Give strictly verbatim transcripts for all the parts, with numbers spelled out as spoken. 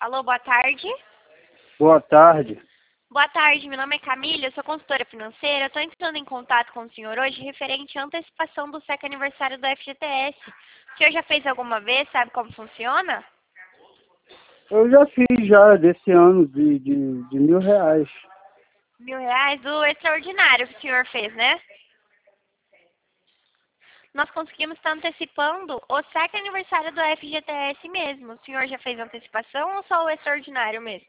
Alô, boa tarde. Boa tarde. Boa tarde, meu nome é Camila, eu sou consultora financeira. Eu estou entrando em contato com o senhor hoje referente à antecipação do sétimo aniversário do F G T S. O senhor já fez alguma vez? Sabe como funciona? Eu já fiz já desse ano de, de, de mil reais. Mil reais do extraordinário que o senhor fez, né? Nós conseguimos estar antecipando o sétimo aniversário do F G T S mesmo. O senhor já fez antecipação ou só o extraordinário mesmo?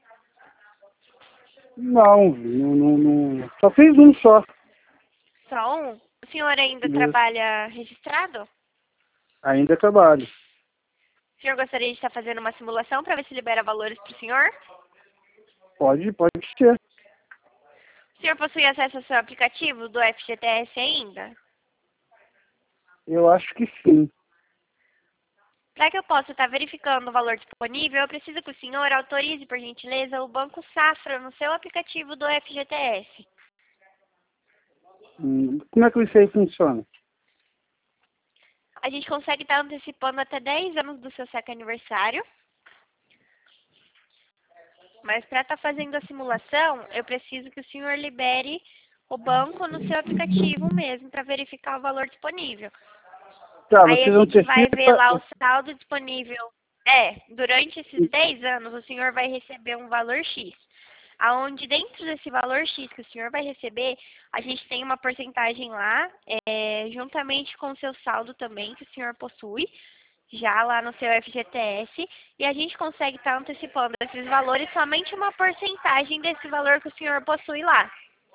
Não, não, não, não- só fiz um só. Só um? O senhor ainda Isso. trabalha registrado? Ainda trabalho. O senhor gostaria de estar fazendo uma simulação para ver se libera valores para o senhor? Pode, pode ser. O senhor possui acesso ao seu aplicativo do F G T S ainda? Eu acho que sim. Para que eu possa estar verificando o valor disponível, eu preciso que o senhor autorize, por gentileza, o Banco Safra no seu aplicativo do F G T S. Hum, Como é que isso aí funciona? A gente consegue estar antecipando até dez anos do seu sétimo aniversário. Mas para estar fazendo a simulação, eu preciso que o senhor libere o banco no seu aplicativo mesmo, para verificar o valor disponível. Tá, Aí a vocês gente vai ver antecipam. lá o saldo disponível. É, durante esses dez anos o senhor vai receber um valor X. Aonde dentro desse valor X que o senhor vai receber, a gente tem uma porcentagem lá, é, juntamente com o seu saldo também, que o senhor possui, já lá no seu F G T S, e a gente consegue estar antecipando esses valores somente uma porcentagem desse valor que o senhor possui lá.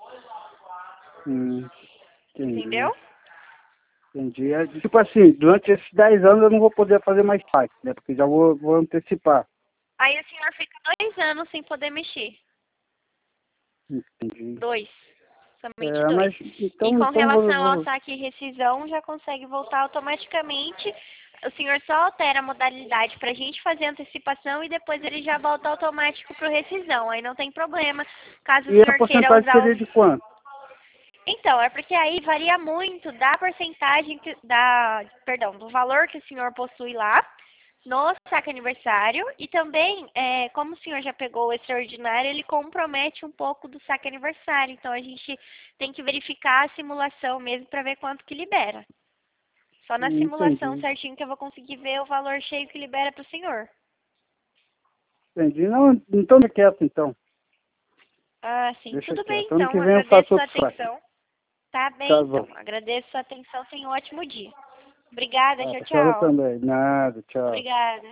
Hum, entendi. Entendeu? Entendi. É, tipo assim, durante esses dez anos eu não vou poder fazer mais parte, né? Porque já vou, vou antecipar. Aí o senhor fica dois anos sem poder mexer. Entendi. Dois. Somente É, dois. mas E então, com então vou, relação ao vou... saque e rescisão, já consegue voltar automaticamente. O senhor só altera a modalidade para a gente fazer antecipação e depois ele já volta automático para o rescisão. Aí não tem problema. Caso o E a senhor queira porcentagem usar seria os... de quanto? Então, é porque aí varia muito da porcentagem, que, da, perdão, do valor que o senhor possui lá no saque aniversário e também, é, como o senhor já pegou o extraordinário, ele compromete um pouco do saque aniversário. Então, a gente tem que verificar a simulação mesmo para ver quanto que libera. Só na Hum, simulação Entendi. certinho que eu vou conseguir ver o valor cheio que libera para o senhor. Entendi. Não, então deixa quieto, então. Ah, sim. Deixa Tudo bem, quieto. Ano que então. vem eu Agradeço faço sua outro saque. atenção. Tá Tá bem, então. bom. Agradeço sua atenção. Tenha um ótimo dia. Obrigada. Ah, Tchau, pra senhora tchau. também. Nada, tchau. Obrigada.